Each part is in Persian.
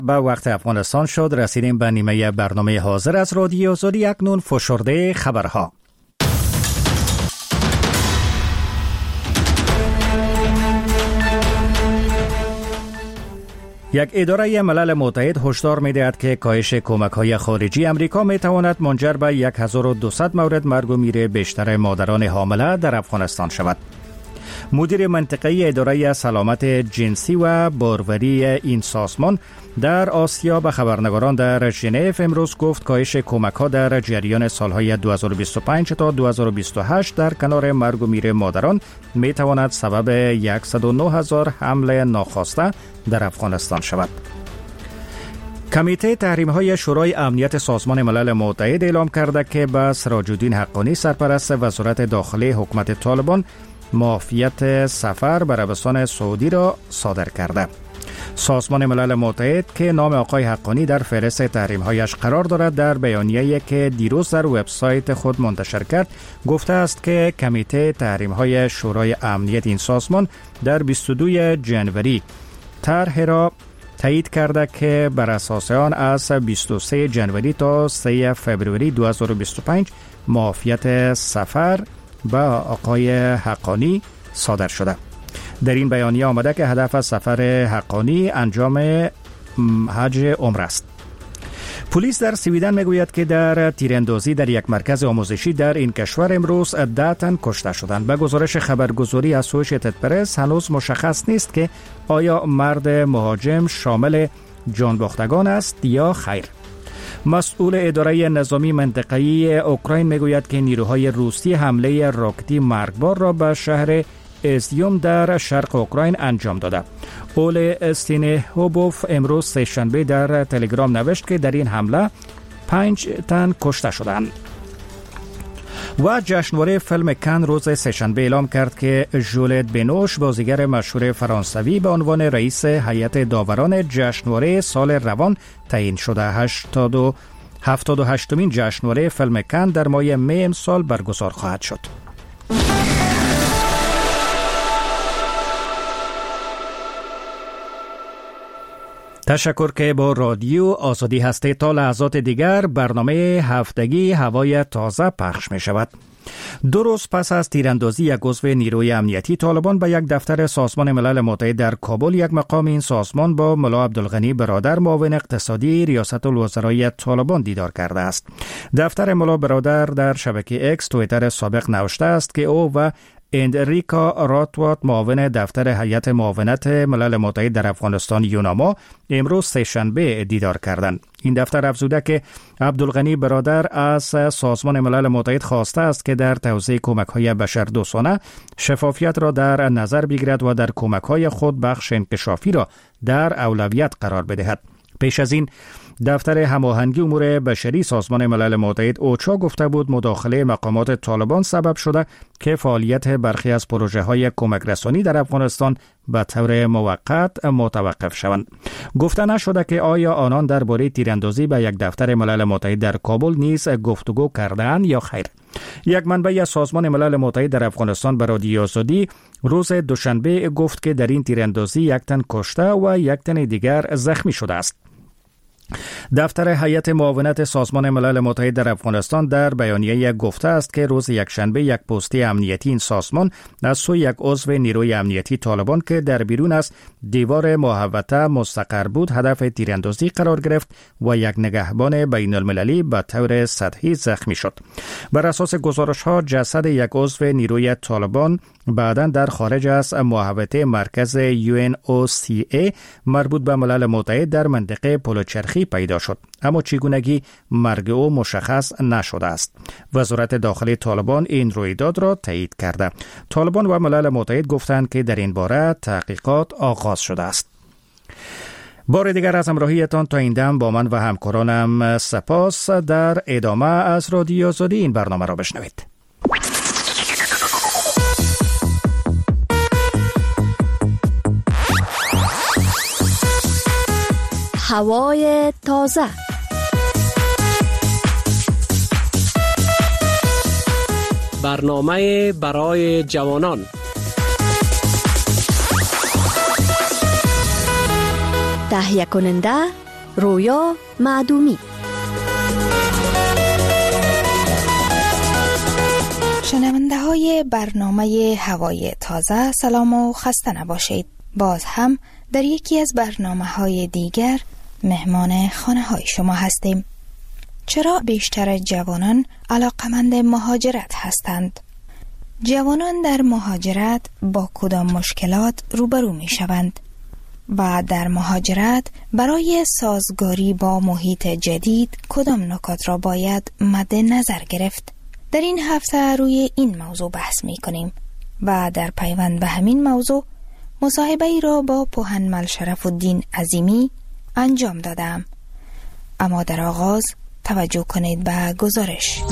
با وقت افغانستان شد. رسیدیم به نیمه برنامه حاضر از رادیو زودی. اکنون فشرده خبرها. یک اداره ملل متحد هشدار می‌دهد که کاهش کمک‌های خارجی امریکا می‌تواند منجر به 1200 مورد مرگ و میر بیشتر مادران حامله در افغانستان شود. مدیر منطقه‌ای اداره سلامت جنسی و باروری این سازمان در آسیا به خبرنگاران در ژنو امروز گفت کاهش کمک‌ها در جریان سالهای 2025 تا 2028 در کنار مرگ و میر مادران می‌تواند سبب 109,000 حمل ناخواسته در افغانستان شود. کمیته تحریم‌های شورای امنیت سازمان ملل متحد اعلام کرده که به سراج الدین حقانی سرپرست وزارت داخلی حکومت طالبان معافیت سفر به عربستان سعودی را صادر کرده. سازمان ملل متحد که نام آقای حقانی در فهرست تحریم‌هایش قرار دارد در بیانیه‌ای که دیروز در وبسایت خود منتشر کرد گفته است که کمیته تحریم‌های شورای امنیت این سازمان در 22 جنوری طرح را تایید کرده که بر اساس آن از 23 جنوری تا 3 فوریه 2025 معافیت سفر به آقای حقانی صادر شده. در این بیانیه آمده که هدف از سفر حقانی انجام حج عمره است. پلیس در سویدن میگوید که در تیراندازی در یک مرکز آموزشی در این کشور امروز 10 تن کشته شدند. به گزارش خبرگزاری اسوشییتد پرس هنوز مشخص نیست که آیا مرد مهاجم شامل جانباختگان است یا خیر. مسئول اداره نظامی منطقه‌ای اوکراین میگوید که نیروهای روسی حمله راکتی مرگبار را به شهر ازیوم در شرق اوکراین انجام داده. اول استینهوبوف امروز سه‌شنبه در تلگرام نوشت که در این حمله 5 تن کشته شدند. و جشنواره فیلم کن روز سه‌شنبه اعلام کرد که ژولت بنوش بازیگر مشهور فرانسوی به عنوان رئیس هیئت داوران جشنواره سال روان تعیین شده. 78مین جشنواره فیلم کن در ماه می امسال برگزار خواهد شد. تشکر که با رادیو آزادی هستید. تا لحظات دیگر برنامه هفتگی هوای تازه پخش می شود. 2 روز پس از تیراندازی یک عضو نیروی امنیتی طالبان به یک دفتر سازمان ملل متحد در کابل، یک مقام این سازمان با ملا عبدالغنی برادر معاون اقتصادی ریاست الوزرای طالبان دیدار کرده است. دفتر ملا برادر در شبکه اکس توییتر سابق نوشته است که او و اندریکا راتوات معاون دفتر هیئت معاونت ملل متحد در افغانستان یوناما امروز سه‌شنبه دیدار کردند. این دفتر افزوده که عبدالغنی برادر از سازمان ملل متحد خواسته است که در توزیع کمک‌های بشردوستانه شفافیت را در نظر بگیرد و در کمک‌های خود بخش انکشافی را در اولویت قرار بدهد. پیش از این دفتر هماهنگی امور بشری سازمان ملل متحد اوچا گفته بود مداخله مقامات طالبان سبب شده که فعالیت برخی از پروژه‌های کمک رسانی در افغانستان به طور موقت متوقف شوند. گفته نشده که آیا آنان درباره تیراندازی به یک دفتر ملل متحد در کابل نیز گفتگو کرده‌اند یا خیر. یک منبع از سازمان ملل متحد در افغانستان به رادیو آزادی روز دوشنبه گفت که در این تیراندازی 1 تن کشته و 1 تن دیگر زخمی شده است. دفتر هیئت معاونت سازمان ملل متحد در افغانستان در بیانیه گفته است که روز یکشنبه یک پستی امنیتی این سازمان از سوی یک عضو نیروی امنیتی طالبان که در بیرون از دیوار محوطه مستقر بود هدف تیراندازی قرار گرفت و یک نگهبان بین المللی به طور سطحی زخمی شد. بر اساس گزارش‌ها جسد یک عضو نیروی طالبان بعداً در خارج از محوطه مرکز UNOCA مربوط به ملل متحد در منطقه پلوچرخی پیدا شد، اما چگونگی مرگ او مشخص نشده است. وزارت داخلی طالبان این رویداد را تایید کرده. طالبان و ملل متحد گفتند که در این باره تحقیقات آغاز شده است. بار دیگر از همراهیتان تا این دم با من و همکارانم سپاس. در ادامه از رادیو آزادی این برنامه را بشنوید. هوای تازه. برنامه برای جوانان. تهیه کننده رویا معدومی. شنونده های برنامه هوای تازه، سلام و خسته نباشید. باز هم در یکی از برنامه های دیگر مهمان خانه های شما هستیم. چرا بیشتر جوانان علاقمند مهاجرت هستند؟ جوانان در مهاجرت با کدام مشکلات روبرو می شوند؟ و در مهاجرت برای سازگاری با محیط جدید کدام نکات را باید مد نظر گرفت؟ در این هفته روی این موضوع بحث می کنیم و در پیوند به همین موضوع مصاحبه ای را با پوهنمل شرف‌الدین عظیمی انجام دادم. اما در آغاز توجه کنید به گزارش.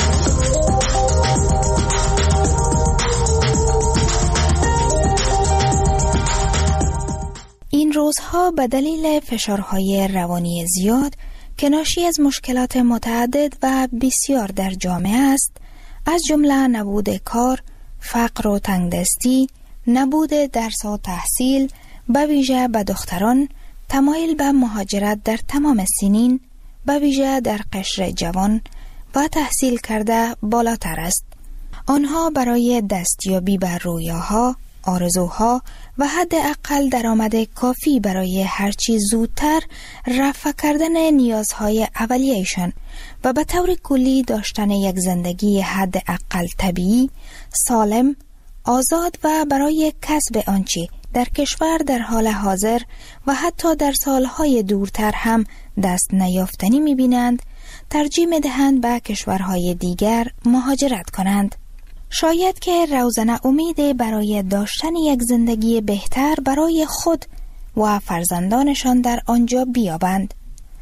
این روزها به دلیل فشارهای روانی زیاد که ناشی از مشکلات متعدد و بسیار در جامعه است، از جمله نبود کار، فقر و تنگدستی، نبود درس و تحصیل، به ویژه به دختران تمایل به مهاجرت در تمام سنین، به ویژه در قشر جوان و تحصیل کرده بالاتر است. آنها برای دستیابی به رویاها، آرزوها و حداقل درآمد کافی برای هر چیز زودتر رفع کردن نیازهای اولیه‌شان و به طور کلی داشتن یک زندگی حداقل طبیعی، سالم، آزاد و برای کسب آنچه در کشور در حال حاضر و حتی در سالهای دورتر هم دست نیافتنی می‌بینند، ترجیح می‌دهند به کشورهای دیگر مهاجرت کنند. شاید که روزنه امید برای داشتن یک زندگی بهتر برای خود و فرزندانشان در آنجا بیابند،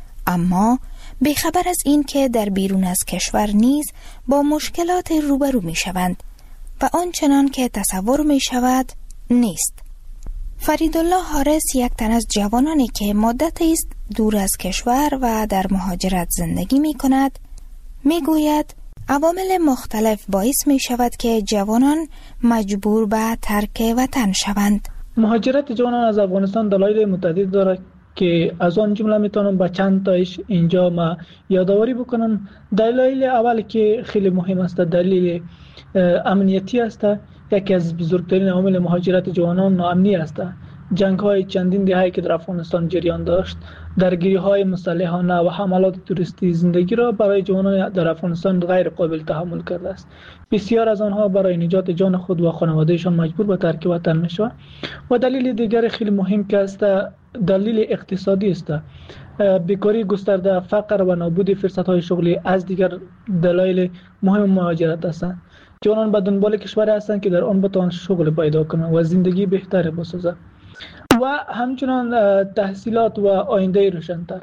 اما بیخبر از این که در بیرون از کشور نیز با مشکلات روبرو می شوند و آنچنان که تصور می شود نیست. فریدالله حارس یک تن از جوانانی که مدتی است دور از کشور و در مهاجرت زندگی می کند می گوید عوامل مختلف باعث می شود که جوانان مجبور به ترک وطن شوند. مهاجرت جوانان از افغانستان دلایل متعدد دارد که از آن جمله میتونم با چند تایش اینجا ما یادآوری بکنم. دلایل اول که خیلی مهم است دلیل امنیتی است. یکی از بزرگترین عوامل مهاجرت جوانان ناامنی است. جنگ‌های چندین دهه‌ای که در افغانستان جریان داشت، درگیری‌های مسلحانه و حملات توریستی زندگی را برای جوانان در افغانستان غیر قابل تحمل کرده است. بسیار از آنها برای نجات جان خود و خانواده‌شان مجبور به ترک وطن می‌شوند. و دلیل دیگر خیلی مهم که است دلیل اقتصادی است. بیکاری گسترده، فقر و نابود فرصت‌های شغلی از دیگر دلایل مهم مهاجرت هستند. جوانان به دنبال کشوری هستند که در آن بتوانند شغل پیدا کنند و زندگی بهتری بسازند. و همچنان تحصیلات و آینده روشن‌تر.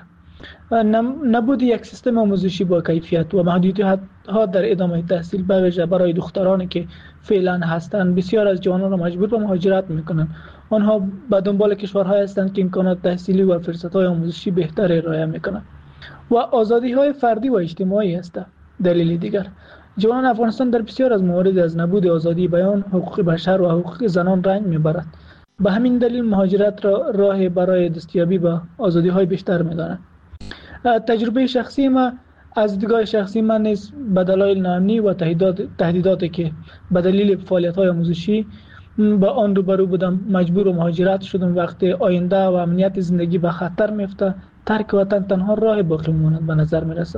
نبود یک سیستم آموزشی با کیفیت و محدودیت‌ها در ادامه تحصیل به ویژه برای دخترانی که فعلا هستند بسیار از جوانان را مجبور به مهاجرت می‌کنند. آنها به دنبال کشورهایی هستند که امکانات تحصیلی و فرصت‌های آموزشی بهتری ارائه می‌کنند. و آزادی‌های فردی و اجتماعی است دلیل دیگر. جوانان افغانستان در بسیار از موارد از نبود آزادی بیان، حقوق بشر و حقوق زنان رنج می‌برند. به همین دلیل مهاجرت را راه برای دستیابی به آزادی‌های بیشتر می‌دانند. تجربه شخصی ما از دیدگاه شخصی من نیز به دلایل ناامنی و تهدیداتی که به دلیل فعالیت‌های آموزشی با آن روبرو بودم مجبور به مهاجرت شدم. وقتی آینده و امنیت زندگی به خطر میفته، ترک وطن تنها راه باقی ماند به نظر میرسه.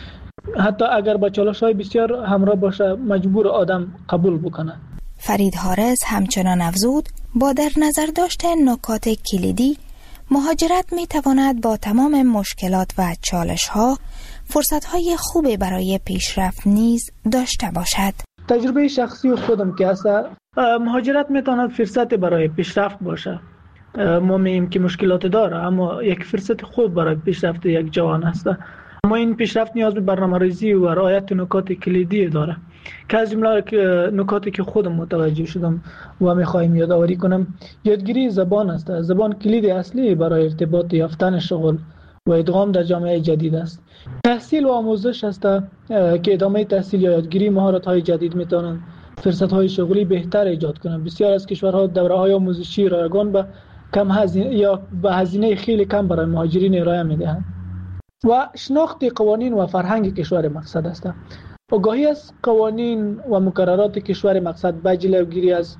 حتی اگر با چالش‌های بسیار همراه باشه مجبور آدم قبول بکنه. فرید حارس همچنان افزود با در نظر داشتن نکات کلیدی، مهاجرت می تواند با تمام مشکلات و چالش‌ها فرصت‌های خوبی برای پیشرفت نیز داشته باشد. تجربه شخصی خودم که است مهاجرت می تواند فرصت برای پیشرفت باشه. ما میگیم که مشکلات داره اما یک فرصت خوب برای پیشرفت یک جوان است. اما این پیشرفت نیاز به برنامه‌ریزی و رعایت نکات کلیدی داره که از جمله نکاتی که خودم متوجه شدم و می‌خوایم یادآوری کنم، یادگیری زبان است. زبان کلید اصلی برای ارتباط یافتن شغل و ادغام در جامعه جدید است. تحصیل و آموزش است که ادامه تحصیل یا یادگیری مهارت‌های جدید می‌توانند فرصت‌های شغلی بهتر ایجاد کنند. بسیار از کشورها دوره‌های آموزشی رایگان به کم هزینه یا به هزینه خیلی کم برای مهاجرین ارائه میدهند و شناخت قوانین و فرهنگ کشور مقصد است. آگاهی از قوانین و مقررات کشور مقصد به جلوگیری از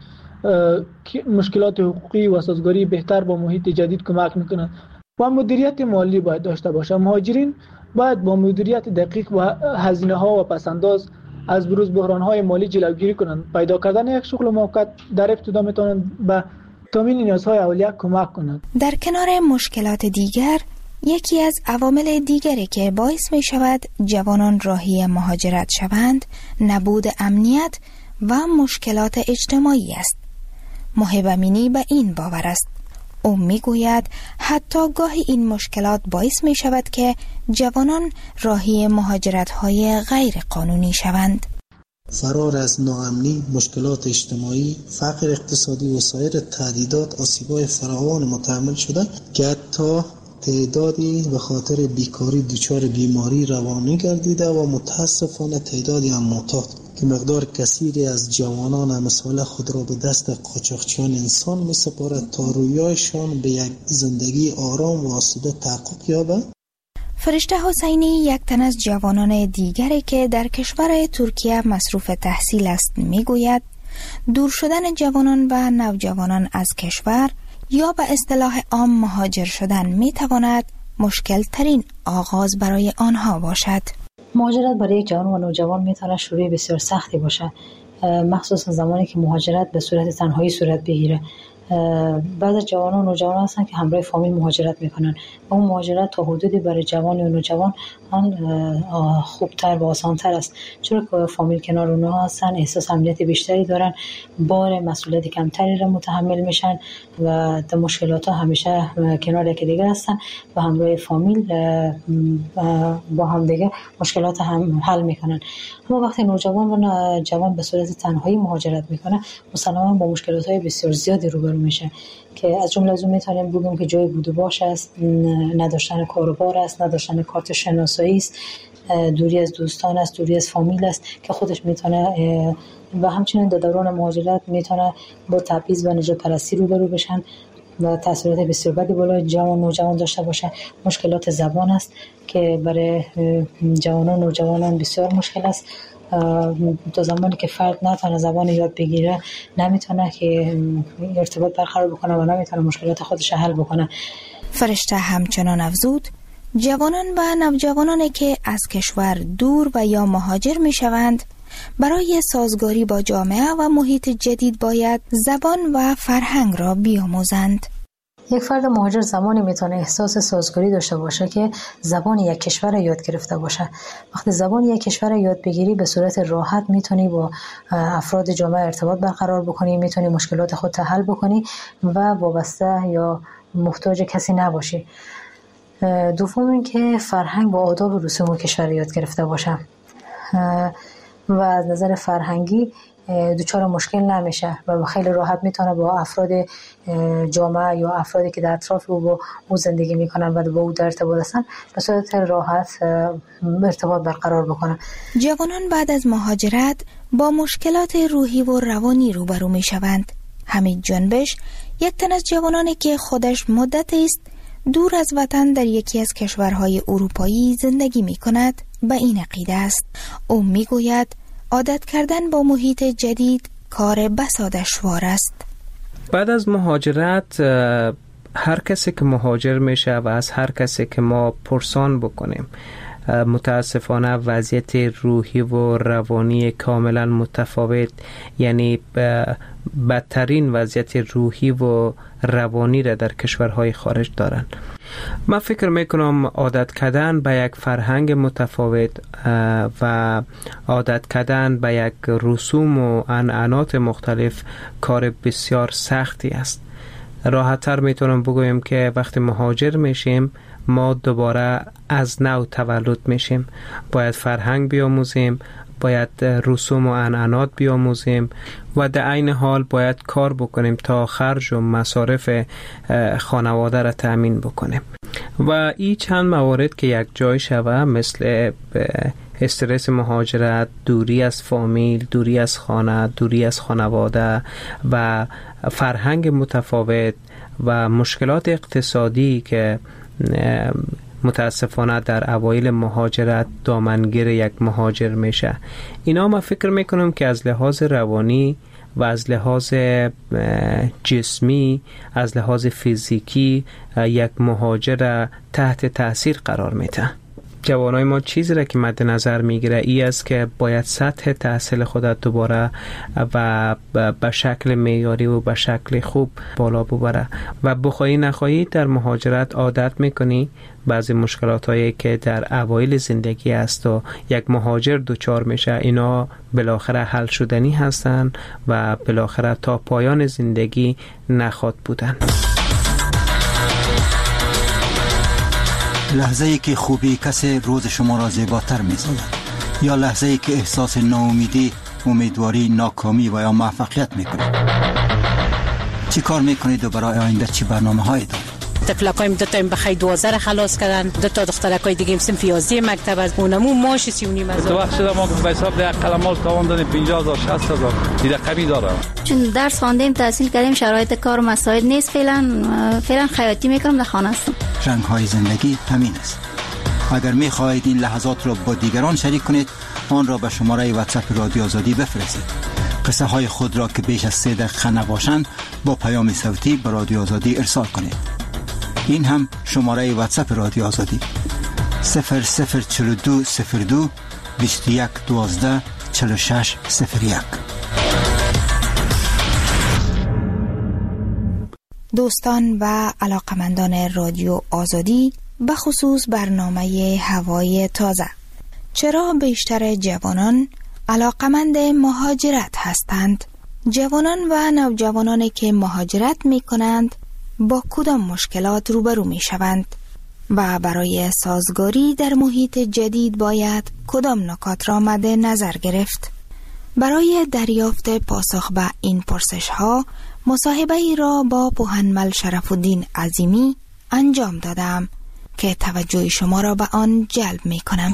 مشکلات حقوقی و سازگاری بهتر با محیط جدید کمک میکنند و مدیریت مالی باید داشته باشه. مهاجرین باید با مدیریت دقیق و هزینه ها و پسنداز از بروز بحران های مالی جلوگیری کنند. پیدا کردن یک شغل موقت در ابتدا میتونند به تامین نیازهای اولیه کمک کنند. در کنار مشکلات دیگر، یکی از عوامل دیگری که باعث می شود جوانان راهی مهاجرت شوند، نبود امنیت و مشکلات اجتماعی است. محب امینی به این باور است. او می گوید حتی گاهی این مشکلات باعث می شود که جوانان راهی مهاجرت های غیر قانونی شوند. فرار از ناامنی، مشکلات اجتماعی، فقر اقتصادی و سایر تهدیدات آسیب‌های فراوان متحمل شده که حتی تعدادی به خاطر بیکاری دچار بیماری روانی گردیده و متاسفانه تعدادی هم معتاد که مقدار کثیری از جوانان امثال خود را به دست قاچاقچیان انسان می‌سپارد تا رویایشان به یک زندگی آرام و آسوده تحقق یابد. فرشته حسینی یک تن از جوانان دیگری که در کشور ترکیه مصروف تحصیل است میگوید دور شدن جوانان و نوجوانان از کشور یا به اصطلاح عام مهاجر شدن میتواند مشکل ترین آغاز برای آنها باشد. مهاجرت برای یک جوان و نوجوان میتواند شروع بسیار سختی باشد، مخصوصا زمانی که مهاجرت به صورت تنهایی صورت بگیره. بعض از جوانان و نوجوانان هستند که همراه فامیل مهاجرت میکنن و اون مهاجرت تا حدودی برای جوان و نوجوان خوبتر و آسانتر است، چون که فامیل کنار اونها هستن، احساس امنیت بیشتری دارن، بار مسئولیت کمتری را متحمل میشن و در مشکلات ها همیشه کنار یکدیگر هستن و همراه فامیل با هم دیگه مشکلات هم حل میکنن. اما وقتی نوجوان و جوان به صورت تنهایی مهاجرت میکنه، مسلماً با مشکلات های بسیار زیادی روبرو میشه که از جمله از اون میتونیم بگیم که جای بود و باش است، نداشتن کاروبار است، نداشتن کارت شناسایی است، دوری از دوستان است، دوری از فامیل است که خودش میتونه و همچنین در دوران مهاجرت میتونه با تبعیض و نژاد پرستی روبرو بشن و تاثیرات بسیار بدی بالای جوان و نوجوان داشته باشه. مشکلات زبان است که برای جوانان و نوجوانان بسیار مشکل است. تا زمانی که فرد نتونه زبان یاد بگیره، نمیتونه که ارتباط برقرار بکنه و نمیتونه مشکلات خودش حل بکنه. فرشته همچنان افزود جوانان و نوجوانانی که از کشور دور و یا مهاجر می شوند برای سازگاری با جامعه و محیط جدید باید زبان و فرهنگ را بیاموزند. یک فرد مهاجر زمانی میتونه احساس سازگاری داشته باشه که زبان یک کشور را یاد گرفته باشه. وقتی زبان یک کشور را یاد بگیری، به صورت راحت میتونی با افراد جامعه ارتباط برقرار بکنی، میتونی مشکلات خود را حل بکنی و وابسته یا محتاج کسی نباشی. دوم اینکه فرهنگ و آداب و رسوم کشور یاد گرفته باشه و از نظر فرهنگی دچار مشکل نمیشه و خیلی راحت میتونه با افراد جامعه یا افرادی که در اطراف او با او زندگی میکنن و با او در ارتباط هستن به صورت راحت ارتباط برقرار بکنن. جوانان بعد از مهاجرت با مشکلات روحی و روانی روبرو میشوند. حمید جنبش یک تن از جوانانی که خودش مدت است دور از وطن در یکی از کشورهای اروپایی زندگی میکند به این عقیده است. او میگوید عادت کردن با محیط جدید کار بسا دشوار است. بعد از مهاجرت هر کسی که مهاجر میشه و از هر کسی که ما پرسان بکنیم، متاسفانه وضعیت روحی و روانی کاملا متفاوت، یعنی بدترین وضعیت روحی و روانی را در کشورهای خارج دارن. من فکر میکنم عادت کردن به یک فرهنگ متفاوت و عادت کردن به یک رسوم و عنعنات مختلف کار بسیار سختی است. راحت‌تر میتونم بگویم که وقتی مهاجر میشیم ما دوباره از نو تولد میشیم. باید فرهنگ بیاموزیم، باید رسوم و عنعنات بیاموزیم و در عین حال باید کار بکنیم تا خرج و مصارف خانواده را تأمین بکنیم. و این چند موارد که یک جای شوه مثل استرس مهاجرت، دوری از فامیل، دوری از خانه، دوری از خانواده و فرهنگ متفاوت و مشکلات اقتصادی که متاسفانه در اوایل مهاجرت دامنگیر یک مهاجر میشه. اینا ما فکر میکنم که از لحاظ روانی و از لحاظ جسمی، از لحاظ فیزیکی یک مهاجر تحت تاثیر قرار میده. جوانای ما چیزی را که مد نظر میگیره ای است که باید سطح تحصیل خودت دوباره و به شکل معیاری و به شکل خوب بالا ببره و بخوایی نخواهی در مهاجرت عادت میکنی بعضی مشکلات هایی که در اوایل زندگی است و یک مهاجر دوچار میشه اینا بالاخره حل شدنی هستن و بالاخره تا پایان زندگی نخواد بودن. لحظه‌ای که خوبی کسی روز شما را زیباتر می‌سازد یا لحظه‌ای که احساس ناامیدی، امیدواری، ناکامی و یا موفقیت می‌کنید. چی کار می‌کنید و برای آینده چی برنامه‌هایی دارید؟ تفلقایم دو تا بخای 12 خلاص کردن، دو تا دخترکای دیگه صنف 11 مکتب از اونمو ماش 39 هزار. تو وقت ما به حساب ده قلمال تاوان دادیم 50000 60000 دیگه کمی داره. چون درس خواندیم، تحصیل کردیم، شرایط کار مساعد نیست، فعلا خیاطی میکنم، در خانه هستم. رنگ‌های زندگی همین است. اگر می‌خواهید این لحظات را با دیگران شریک کنید، آن را به شماره واتساپ رادیو آزادی بفرستید. قصه های خود را که بیش از 3 دقیقه نباشند با پیام صوتی به رادیو آزادی ارسال کنید. این هم شماره واتساپ رادیو آزادی 004202 21 12 46 01. دوستان و علاقمندان رادیو آزادی، به خصوص برنامه هوای تازه، چرا بیشتر جوانان علاقمند مهاجرت هستند؟ جوانان و نوجوانانی که مهاجرت می کنند با کدام مشکلات روبرو می شوند و برای سازگاری در محیط جدید باید کدام نکات را مد نظر گرفت؟ برای دریافت پاسخ به این پرسش ها مصاحبه ای را با پوهنمل شرف‌الدین عظیمی انجام دادم که توجه شما را به آن جلب می کنم.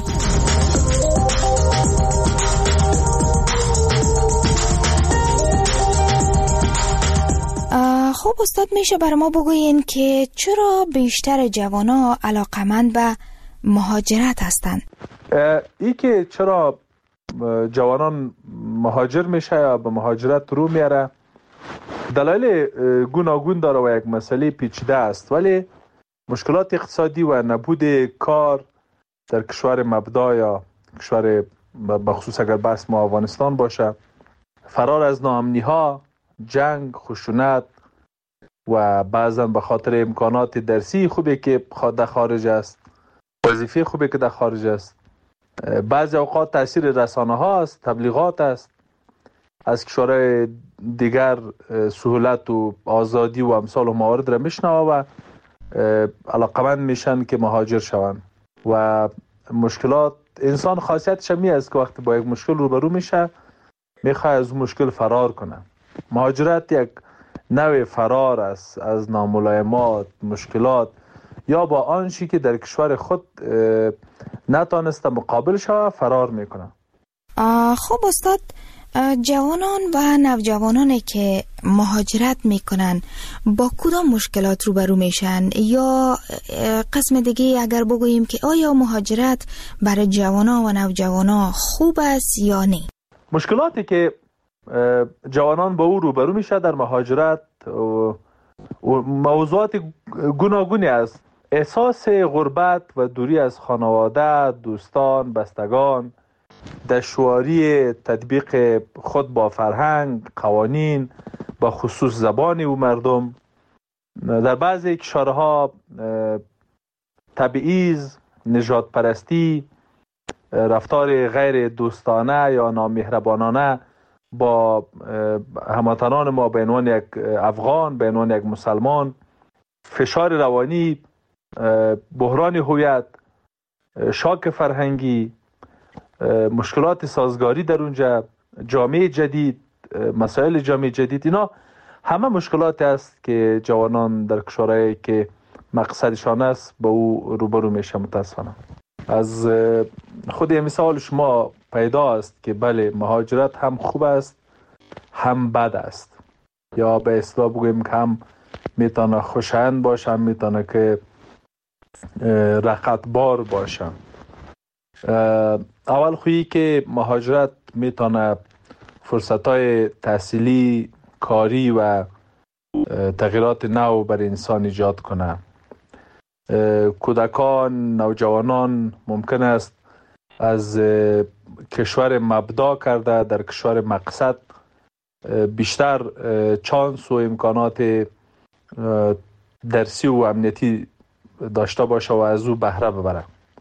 خب استاد، میشه بر ما بگوین که چرا بیشتر جوانا علاقمند به مهاجرت هستند؟ ای که چرا جوانان مهاجر میشه یا به مهاجرت رو میاره دلایل گوناگون داره و یک مسئله پیچیده است، ولی مشکلات اقتصادی و نبود کار در کشور مبدا یا کشور بخصوص اگر بحث ما افغانستان باشه، فرار از ناامنی ها، جنگ، خشونت و بعضا به خاطر امکانات درسی خوبی که در خارج است، وظیفه خوبی که در خارج است، بعضی اوقات تاثیر رسانه ها است، تبلیغات است، از کشورهای دیگر سهولت و آزادی و امثال و موارد را میشنوه و علاقمند میشن که مهاجر شوند. و مشکلات انسان خاصیتش می است که وقتی با یک مشکل روبرو میشه میخواد از اون مشکل فرار کنه. مهاجرت یک نوع فرار است از ناملایمات، مشکلات یا با آنچه که در کشور خود نتانسته مقابل شوه فرار میکنه. خب استاد، جوانان و نوجوانانی که مهاجرت میکنن با کدام مشکلات روبرو میشن؟ یا قسم دیگه اگر بگوییم که آیا مهاجرت برای جوانان و نوجوانان خوب است یا نه؟ مشکلاتی که جوانان با او روبرو میشه در مهاجرت موضوعات گوناگونی است. احساس غربت و دوری از خانواده، دوستان، بستگان، دشواری تطبیق خود با فرهنگ، قوانین، با خصوص زبان و مردم. در بعضی کشورها تبعیض، نژاد پرستی، رفتار غیر دوستانه یا نامهربانانه با هموطنان ما به عنوان یک افغان، به عنوان یک مسلمان، فشار روانی، بحران هویت، شاک فرهنگی، مشکلات سازگاری در اونجا، جامعه جدید، مسائل جامعه جدید، اینا همه مشکلات است که جوانان در کشورهایی که مقصدشان است با او روبرو میشه. متاسفانه از خود مثال شما پیدا است که بله مهاجرت هم خوب است هم بد است، یا به اصطلاح بگوییم که هم میتونه خوشایند باشه هم میتونه که رقتبار باشه. اول خویی که مهاجرت میتونه فرصتهای تحصیلی، کاری و تغییرات نو بر انسان ایجاد کنه. کودکان، نوجوانان ممکن است از کشور مبدا کرده در کشور مقصد بیشتر چانس و امکانات درسی و امنیتی داشته باشه و از او بهره ببره.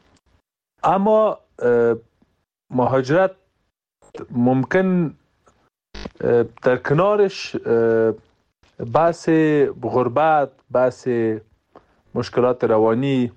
اما مهاجرت ممکن در کنارش بحث غربت، بحث مشکلات روانی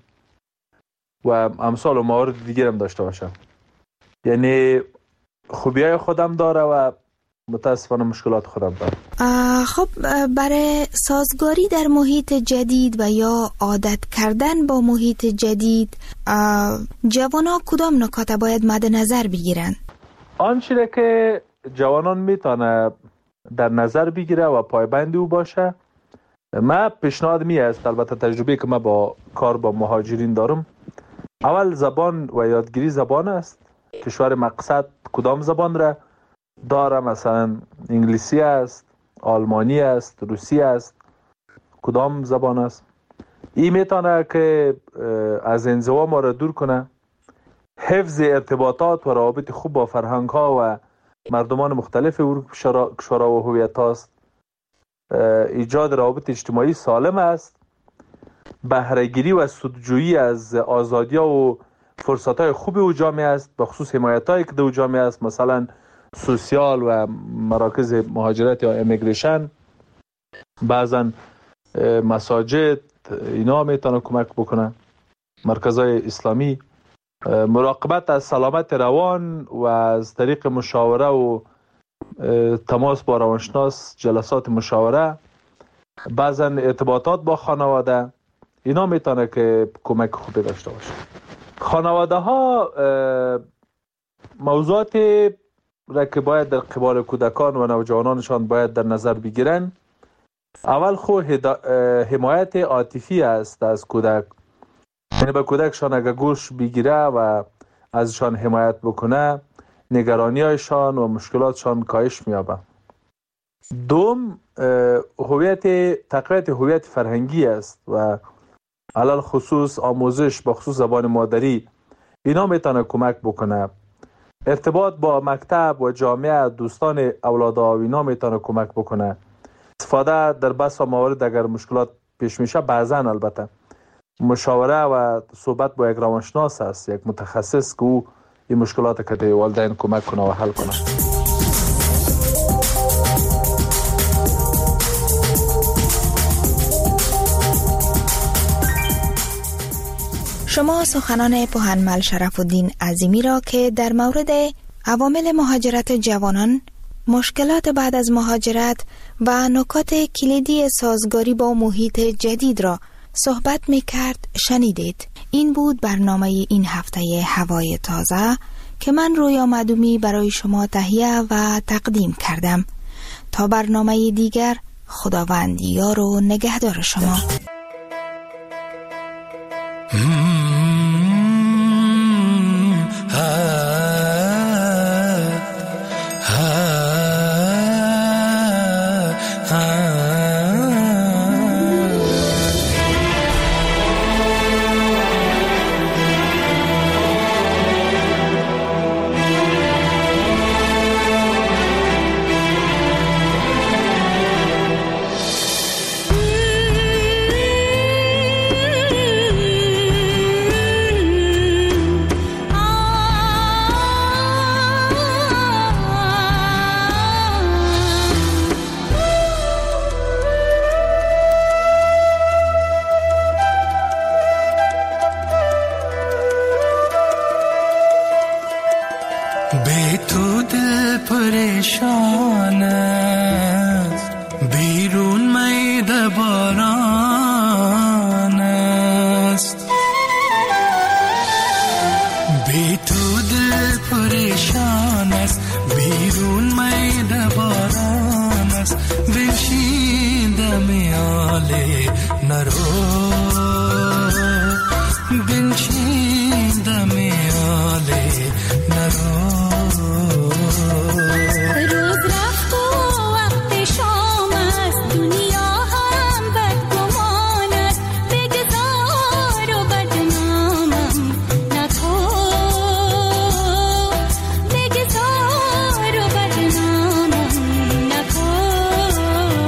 و امثال و موارد دیگر هم داشته باشه. یعنی خوبیای خودم داره و متاسفانه مشکلات خودم داره. خب برای سازگاری در محیط جدید و یا عادت کردن با محیط جدید جوانان کدام نکات باید مد نظر بگیرن؟ آنچه که جوانان میتونه در نظر بگیره و پایبند او باشه، من پیشنهاد می است، البته تجربه که من با کار با مهاجرین دارم، اول زبان و یادگیری زبان است. کشور مقصد کدام زبان را داره؟ مثلا انگلیسی است، آلمانی است، روسی است، کدام زبان است؟ این میتونه که از انزوا ما را دور کنه. حفظ ارتباطات و روابط خوب با فرهنگ ها و مردمان مختلف کشورها و هویت هاست. ایجاد روابط اجتماعی سالم است. بهره‌گیری و سودجویی از آزادی ها و فرصت های خوب او جامعه است، به خصوص حمایت هایی که در جامعه است، مثلا سوسیال و مراکز مهاجرت یا امیگریشن، بعضا مساجد، اینا میتونه کمک بکنه، مرکزهای اسلامی. مراقبت از سلامت روان و از طریق مشاوره و تماس با روانشناس، جلسات مشاوره، بعضا ارتباطات با خانواده، اینا میتونه که کمک خوبی داشته باشه. خانواده ها موضوعات را که باید در قبال کودکان و نوجوانانشان باید در نظر بگیرن. اول حمایت عاطفی است از کودک، یعنی به کودکشان اگر گوش بگیره و ازشان حمایت بکنه، نگرانی هایشان و مشکلاتشان کاهش می‌یابه. دوم، تقویت هویت فرهنگی است و علل خصوص آموزش به خصوص زبان مادری، اینا میتونه کمک بکنه. ارتباط با مکتب و جامعه، دوستان اولادها و اینا میتونه کمک بکنه. استفاده در بس و موارد اگر مشکلات پیش میشه، بعضا البته مشاوره و صحبت با یک روانشناس است، یک متخصص که او این مشکلات که در والدین کمک کنه و حل کنه. شما سخنان پوهنمل شرف الدین عظیمی را که در مورد عوامل مهاجرت جوانان، مشکلات بعد از مهاجرت و نکات کلیدی سازگاری با محیط جدید را صحبت می کرد شنیدید. این بود برنامه این هفته هوای تازه که من رویا مدومی برای شما تهیه و تقدیم کردم. تا برنامه دیگر، خداوند یار و نگهدار شما. بی تو دل پریشان است، بیرون میده باران است. بی تو دل پریشان است، بیرون میده باران است، بنشین دم آله نرو، بنشین دم آله نرو. روز رفت و وقت شام است، دنیا هم بدگمان است، بگذار و بدنامم نکن، بگذار و بدنامم نکن.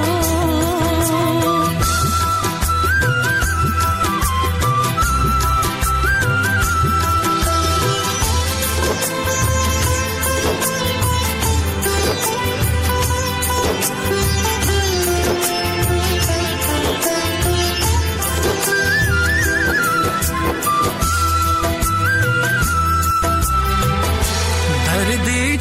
درد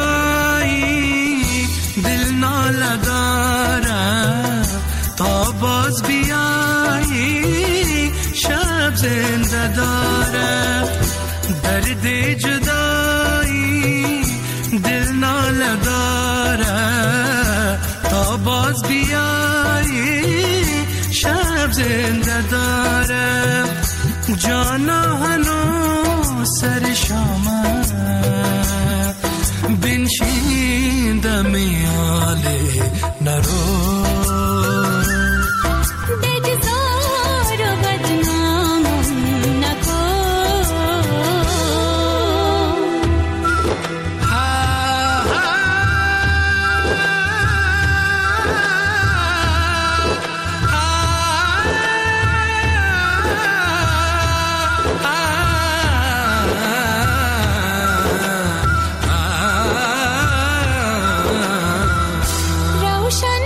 جدایی دل ناله داره، تا باز بیایی شب زنده داره. درد جدایی دل ناله داره، تا باز بیایی شب زنده داره. جانا هنو سر شامه، بنشین دم آله نرو، بگذار و بدنامم نکن. روشن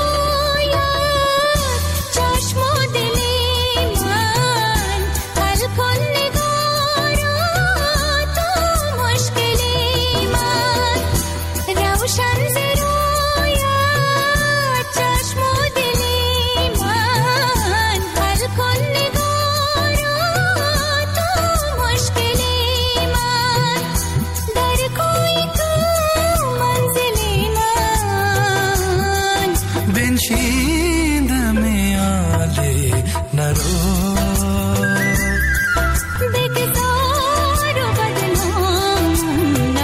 زراید چشم و دل من، حل کن نگارا تو مشکل من. روشن زراید چشم و دل من، حل کن نگارا تو مشکل من. در کوی تو منزل من، بنشین دم آله نرو، بگذار و بدنامم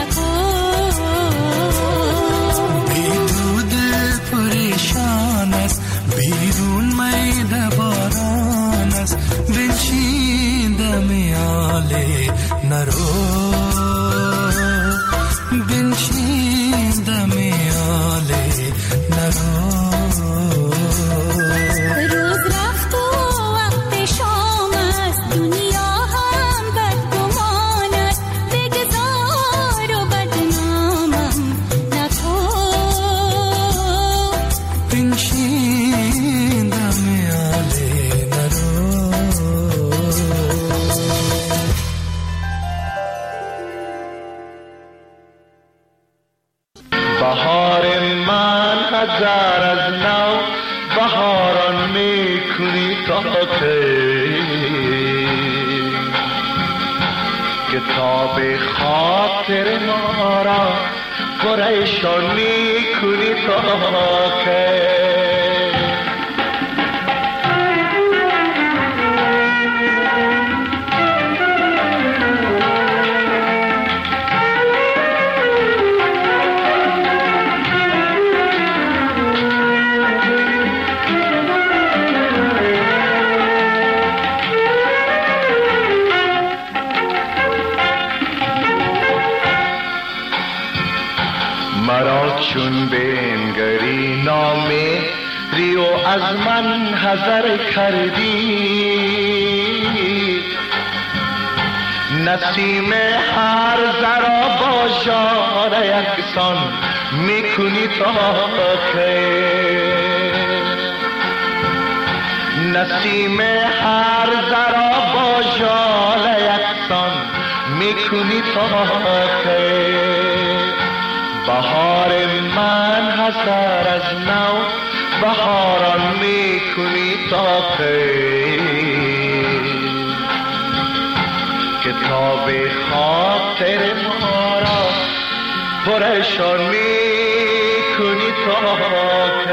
نکن. بی تو دل پریشان است، بیرون میده باران است، بنشین دم آله نرو، بنشین دم آله نرو. روز رفت و وقت شام است، دنیا هم بدگمان است، بگذار و بدنامم نکن. بنشین دم آله نرو. بهار من هزار از نو، بهاران میکنی تا کتاب خاطر ما را پریشان میکنی تا مرا چون بنگری نامه ریو از من حذر کردی، نسیم هر ذرا با جان یکسان میکنی تا که، نسیم هر ذرا با جان یکسان میکنی تا که. بهار من هزار از نو، بهاران میکنی تا کتاب خاطر ما را پرشان میکنی تا